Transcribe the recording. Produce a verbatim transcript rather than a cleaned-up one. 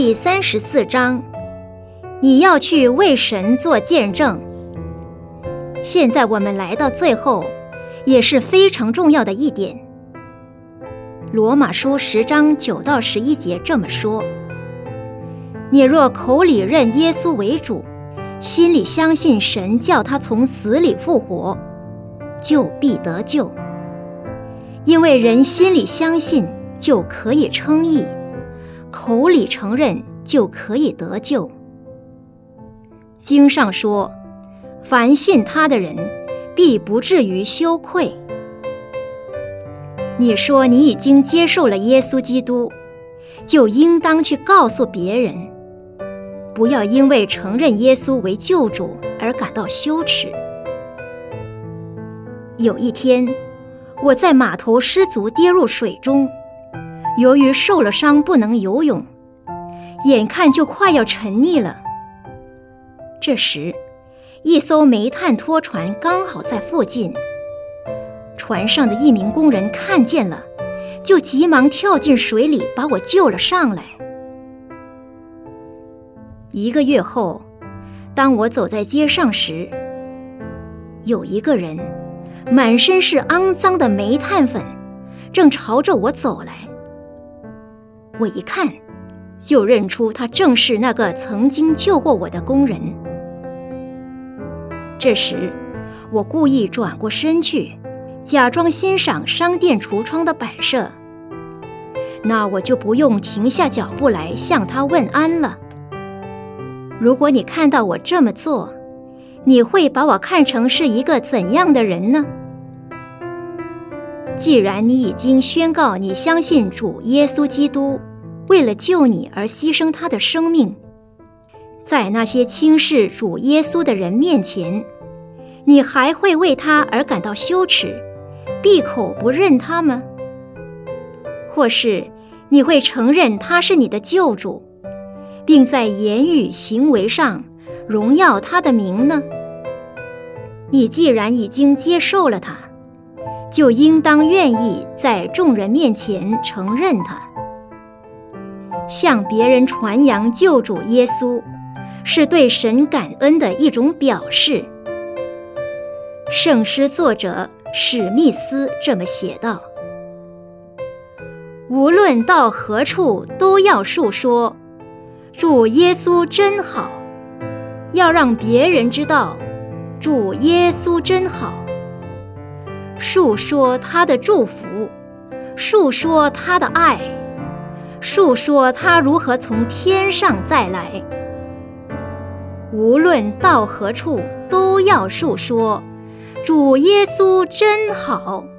第三十四章，你要去为神做见证。现在我们来到最后，也是非常重要的一点。罗马书十章九到十一节这么说：你若口里认耶稣为主，心里相信神叫他从死里复活，就必得救。因为人心里相信，就可以称义，口里承认，就可以得救。经上说，凡信他的人，必不至于羞愧。你说你已经接受了耶稣基督，就应当去告诉别人，不要因为承认耶稣为救主而感到羞耻。有一天，我在码头失足跌入水中，由于受了伤不能游泳，眼看就快要沉溺了。这时，一艘煤炭拖船刚好在附近，船上的一名工人看见了，就急忙跳进水里把我救了上来。一个月后，当我走在街上时，有一个人满身是肮脏的煤炭粉，正朝着我走来。我一看，就认出他正是那个曾经救过我的工人。这时，我故意转过身去，假装欣赏商店橱窗的摆设，那我就不用停下脚步来向他问安了。如果你看到我这么做，你会把我看成是一个怎样的人呢？既然你已经宣告你相信主耶稣基督，为了救你而牺牲他的生命，在那些轻视主耶稣的人面前，你还会为他而感到羞耻，闭口不认他吗？或是你会承认他是你的救主，并在言语行为上荣耀他的名呢？你既然已经接受了他，就应当愿意在众人面前承认他。向别人传扬救主耶稣，是对神感恩的一种表示。圣诗作者史密斯这么写道：无论到何处都要述说，主耶稣真好，要让别人知道，主耶稣真好。述说他的祝福，述说他的爱，述说他如何从天上再来。无论到何处都要述说，主耶稣真好。